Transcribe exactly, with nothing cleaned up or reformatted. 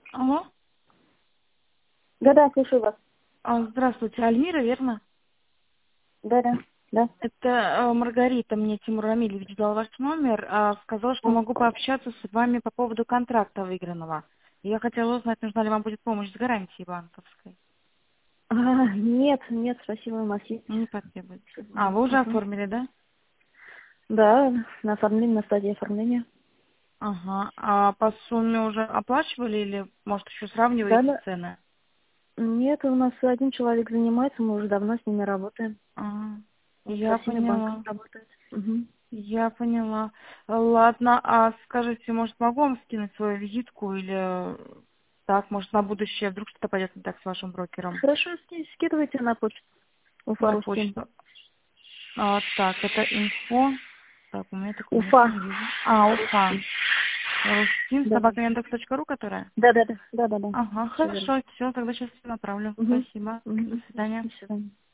Алло. Да-да, слушаю вас. А, Здравствуйте, Альмира, верно? Да-да, да. Это э, Маргарита, мне Тимур Рамилевич дал ваш номер, а, сказал, что М. могу пообщаться с вами по поводу контракта выигранного. Я хотела узнать, нужна ли вам будет помощь с гарантией банковской. А, нет, нет, спасибо, у нас есть. Не потребуется. А, вы уже Мгм. оформили, да? Да, на оформлении, на стадии оформления. Ага. А по сумме уже оплачивали или, может, еще сравниваете Да-да. цены? Нет, у нас один человек занимается, мы уже давно с ними работаем. Ага. Он со Я всеми банками поняла. работает. Мгм. Я поняла. Ладно, а скажите, может, могу вам скинуть свою визитку или так, может, на будущее вдруг что-то пойдет не так с вашим брокером? Хорошо, ски- скидывайте на почту. Уфа На Рустин. почту. А, так, это инфо. Так, у меня такой инфо Уфа. не вижу. А, Уфа. Рустин. Рустин, Да-да. собака яндекс точка ру, которая? Да-да-да. Да-да-да. Ага, Все верно. хорошо, все, тогда сейчас направлю. Угу. Спасибо. До Угу. свидания. До свидания.